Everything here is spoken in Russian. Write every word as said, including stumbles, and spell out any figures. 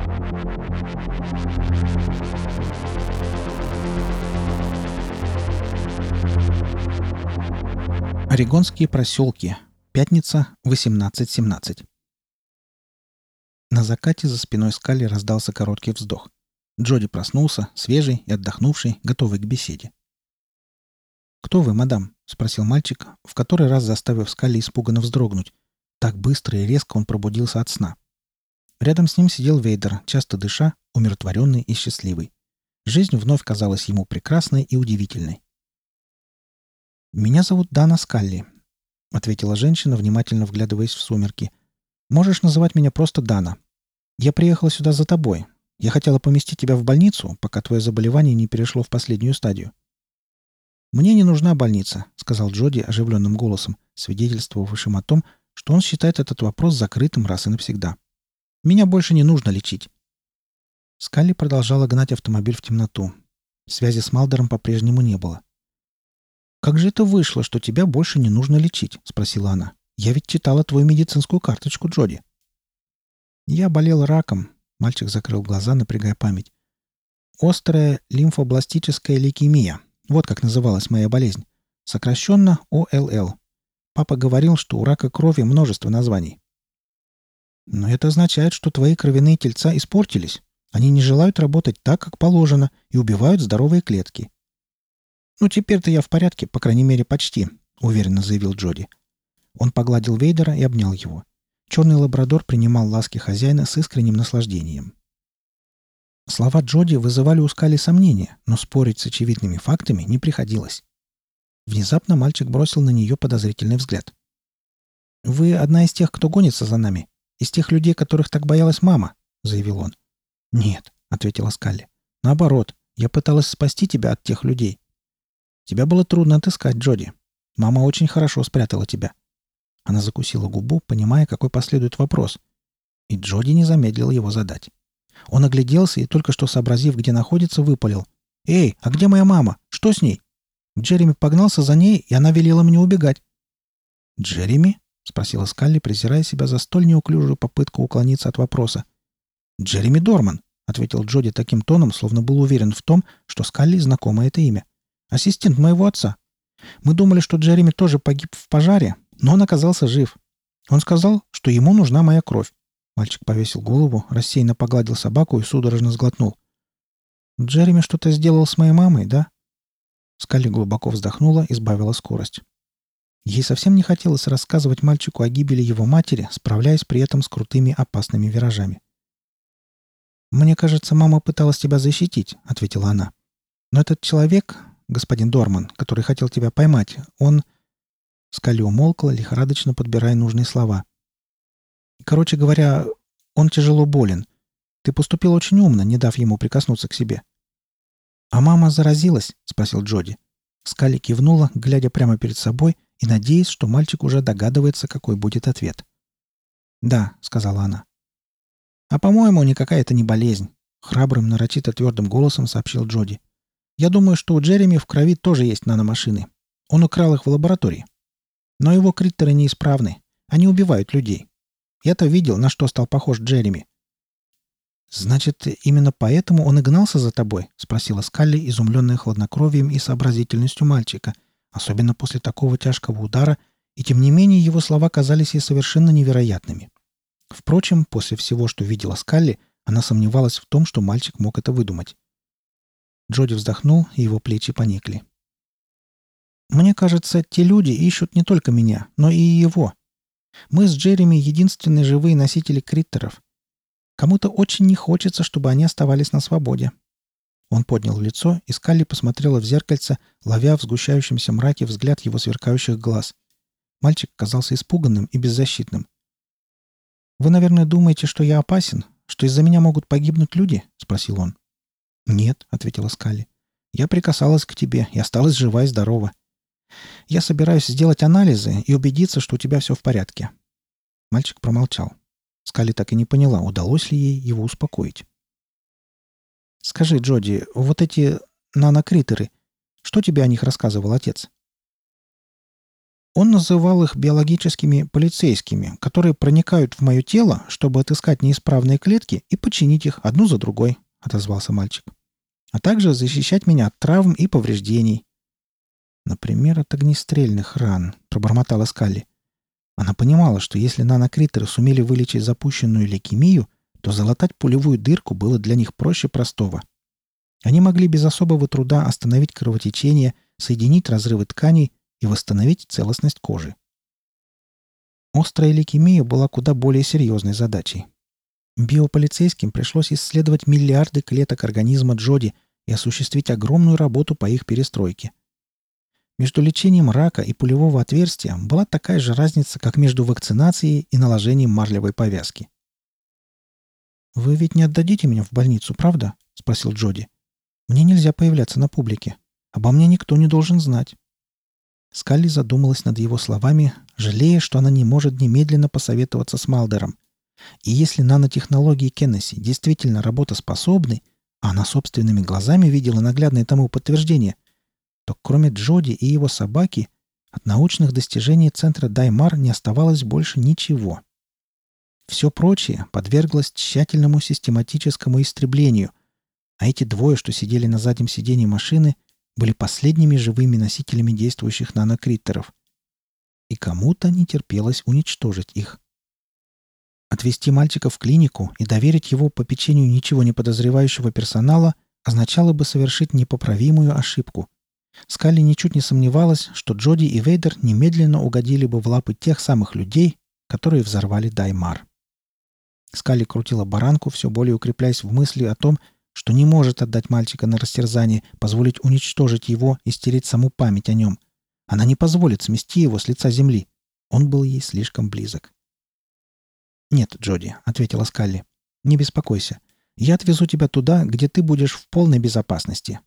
Орегонские проселки. Пятница, восемнадцать семнадцать. На закате за спиной Скалли раздался короткий вздох. Джоди проснулся, свежий и отдохнувший, готовый к беседе. «Кто вы, мадам?» — спросил мальчик, в который раз заставив Скалли испуганно вздрогнуть. Так быстро и резко он пробудился от сна. Рядом с ним сидел Вейдер, часто дыша, умиротворенный и счастливый. Жизнь вновь казалась ему прекрасной и удивительной. «Меня зовут Дана Скалли», — ответила женщина, внимательно вглядываясь в сумерки. «Можешь называть меня просто Дана. Я приехала сюда за тобой. Я хотела поместить тебя в больницу, пока твое заболевание не перешло в последнюю стадию». «Мне не нужна больница», — сказал Джоди оживленным голосом, свидетельствовавшим о том, что он считает этот вопрос закрытым раз и навсегда. «Меня больше не нужно лечить». Скалли продолжала гнать автомобиль в темноту. Связи с Малдером по-прежнему не было. «Как же это вышло, что тебя больше не нужно лечить?» — спросила она. «Я ведь читала твою медицинскую карточку, Джоди». «Я болел раком», — мальчик закрыл глаза, напрягая память. «Острая лимфобластическая лейкемия. Вот как называлась моя болезнь. Сокращенно о эл эл. Папа говорил, что у рака крови множество названий». «Но это означает, что твои кровяные тельца испортились. Они не желают работать так, как положено, и убивают здоровые клетки». «Ну, теперь-то я в порядке, по крайней мере, почти», — уверенно заявил Джоди. Он погладил Вейдера и обнял его. Черный лабрадор принимал ласки хозяина с искренним наслаждением. Слова Джоди вызывали у Скалли сомнения, но спорить с очевидными фактами не приходилось. Внезапно мальчик бросил на нее подозрительный взгляд. «Вы одна из тех, кто гонится за нами? Из тех людей, которых так боялась мама?» — заявил он. «Нет», — ответила Скалли. «Наоборот, я пыталась спасти тебя от тех людей. Тебя было трудно отыскать, Джоди. Мама очень хорошо спрятала тебя». Она закусила губу, понимая, какой последует вопрос. И Джоди не замедлил его задать. Он огляделся и, только что сообразив, где находится, выпалил. «Эй, а где моя мама? Что с ней?» Джереми погнался за ней, и она велела мне убегать. «Джереми?» — спросила Скалли, презирая себя за столь неуклюжую попытку уклониться от вопроса. «Джереми Дорман», — ответил Джоди таким тоном, словно был уверен в том, что Скалли знакомо это имя. «Ассистент моего отца. Мы думали, что Джереми тоже погиб в пожаре, но он оказался жив. Он сказал, что ему нужна моя кровь». Мальчик повесил голову, рассеянно погладил собаку и судорожно сглотнул. «Джереми что-то сделал с моей мамой, да?» Скалли глубоко вздохнула и сбавила скорость. Ей совсем не хотелось рассказывать мальчику о гибели его матери, справляясь при этом с крутыми опасными виражами. «Мне кажется, мама пыталась тебя защитить», — ответила она. «Но этот человек, господин Дорман, который хотел тебя поймать, он...» Скалли умолкла, лихорадочно подбирая нужные слова. «Короче говоря, он тяжело болен. Ты поступил очень умно, не дав ему прикоснуться к себе». «А мама заразилась?» — спросил Джоди. Скалли кивнула, глядя прямо перед собой и надеясь, что мальчик уже догадывается, какой будет ответ. «Да», — сказала она. «А, по-моему, никакая это не болезнь», — храбрым, нарочито твердым голосом сообщил Джоди. «Я думаю, что у Джереми в крови тоже есть наномашины. Он украл их в лаборатории. Но его криттеры неисправны. Они убивают людей. Я-то видел, на что стал похож Джереми». «Значит, именно поэтому он и гнался за тобой?» — спросила Скалли, изумленная хладнокровием и сообразительностью мальчика, особенно после такого тяжкого удара, и тем не менее его слова казались ей совершенно невероятными. Впрочем, после всего, что видела Скалли, она сомневалась в том, что мальчик мог это выдумать. Джоди вздохнул, и его плечи поникли. «Мне кажется, те люди ищут не только меня, но и его. Мы с Джереми единственные живые носители криттеров. Кому-то очень не хочется, чтобы они оставались на свободе». Он поднял лицо, и Скалли посмотрела в зеркальце, ловя в сгущающемся мраке взгляд его сверкающих глаз. Мальчик казался испуганным и беззащитным. «Вы, наверное, думаете, что я опасен? Что из-за меня могут погибнуть люди?» — спросил он. «Нет», — ответила Скалли. «Я прикасалась к тебе и осталась жива и здорова. Я собираюсь сделать анализы и убедиться, что у тебя все в порядке». Мальчик промолчал. Скалли так и не поняла, удалось ли ей его успокоить. «Скажи, Джоди, вот эти нанокритеры, что тебе о них рассказывал отец?» Он называл их биологическими полицейскими, которые проникают в мое тело, чтобы отыскать неисправные клетки и починить их одну за другой, — отозвался мальчик. А также защищать меня от травм и повреждений. Например, от огнестрельных ран, — пробормотала Скалли. Она понимала, что если нанокритеры сумели вылечить запущенную лейкемию, то залатать пулевую дырку было для них проще простого. Они могли без особого труда остановить кровотечение, соединить разрывы тканей и восстановить целостность кожи. Острая лейкемия была куда более серьезной задачей. Биополицейским пришлось исследовать миллиарды клеток организма Джоди и осуществить огромную работу по их перестройке. Между лечением рака и пулевого отверстия была такая же разница, как между вакцинацией и наложением марлевой повязки. «Вы ведь не отдадите меня в больницу, правда?» — спросил Джоди. «Мне нельзя появляться на публике. Обо мне никто не должен знать». Скалли задумалась над его словами, жалея, что она не может немедленно посоветоваться с Малдером. И если нанотехнологии Кеннеси действительно работоспособны, а она собственными глазами видела наглядное тому подтверждение, то кроме Джоди и его собаки от научных достижений центра Даймар не оставалось больше ничего. Все прочее подверглось тщательному систематическому истреблению, а эти двое, что сидели на заднем сиденье машины, были последними живыми носителями действующих нанокриттеров. И кому-то не терпелось уничтожить их. Отвезти мальчика в клинику и доверить его попечению ничего не подозревающего персонала означало бы совершить непоправимую ошибку. Скалли ничуть не сомневалась, что Джоди и Вейдер немедленно угодили бы в лапы тех самых людей, которые взорвали Даймар. Скалли крутила баранку, все более укрепляясь в мысли о том, что не может отдать мальчика на растерзание, позволить уничтожить его и стереть саму память о нем. Она не позволит смести его с лица земли. Он был ей слишком близок. «Нет, Джоди», — ответила Скалли, — «не беспокойся. Я отвезу тебя туда, где ты будешь в полной безопасности.